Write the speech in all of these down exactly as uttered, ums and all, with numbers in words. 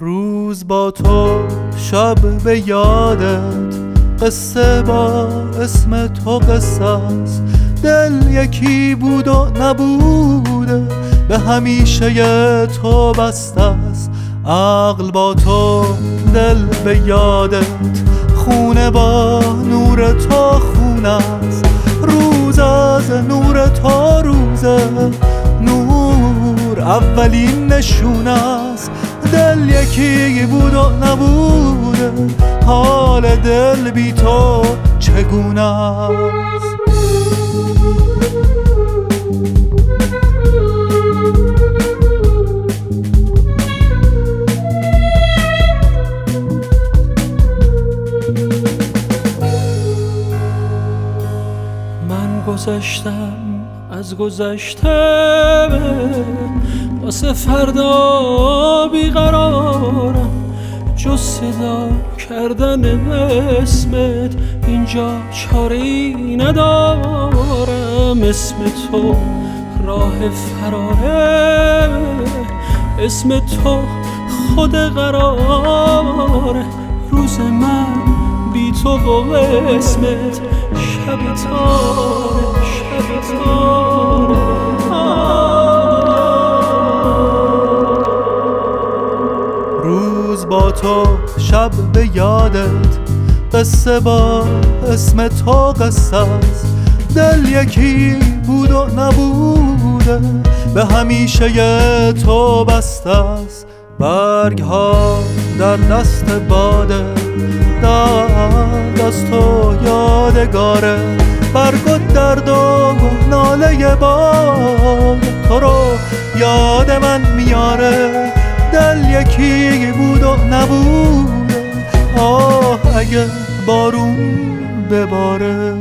روز با تو شب به یادت، قصه با اسم تو قصه است. دل یکی بود و نبوده، به همیشه تو بسته است. عقل با تو، دل به یادت، خونه با نور تو خونه است. روز از نور تو روزه، نور اولین نشونه است. دل یکی بود و نبوده، حال دل بی تو چگونه است؟ من گذشتم از گذشته، واسه فردا بیقرارم. جز صدا کردن اسمت اینجا چاره‌ای ندارم. اسم تو راه فراره، اسم تو خود قراره. روز من بی تو و اسمت شب تاره، شب تاره. روز با تو شب به یادت، قصه با اسم تو قصه است. دل یکی بود و نبوده، به همیشه تو بسته است. برگ ها در دست باده، دست تو یادگاره. برگ و درد و ناله باد تو رو یاد من میاره. دل یکی بود و نبوده، آه اگه بارون بباره.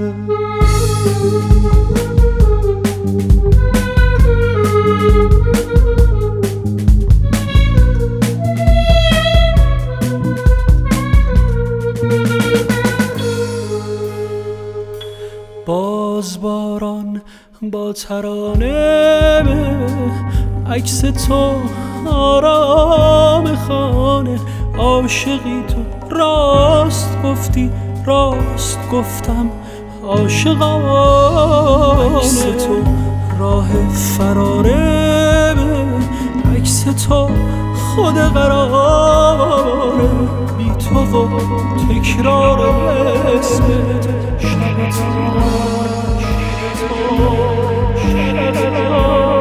باز باران با ترانه، عکس تو آرام خانه. عاشقی تو راست گفتی، راست گفتم عاشقانه. عکس تو راه فراره، عکس تو خود قراره. بی تو و تکرار اسمت شب تاره، شب تاره.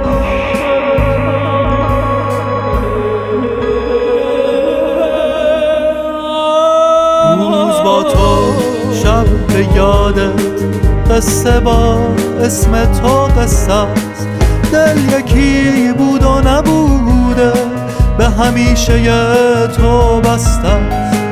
با تو شب به یادت، قصه با اسم تو قصه است. دل یکی بود و نبوده، به همیشه تو بسته است.